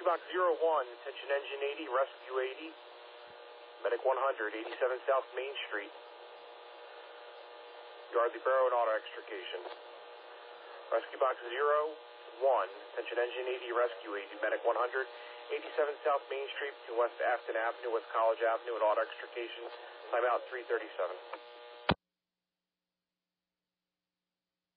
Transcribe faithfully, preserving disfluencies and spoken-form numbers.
Box zero one, attention engine eighty, rescue eighty, medic one hundred, eighty-seven South Main Street. Yardley Barrow and auto extrication. Rescue Box zero one, attention engine eighty, rescue eighty, medic one hundred, eighty-seven South Main Street between West Afton Avenue, West College Avenue and auto extrication. Timeout three thirty-seven.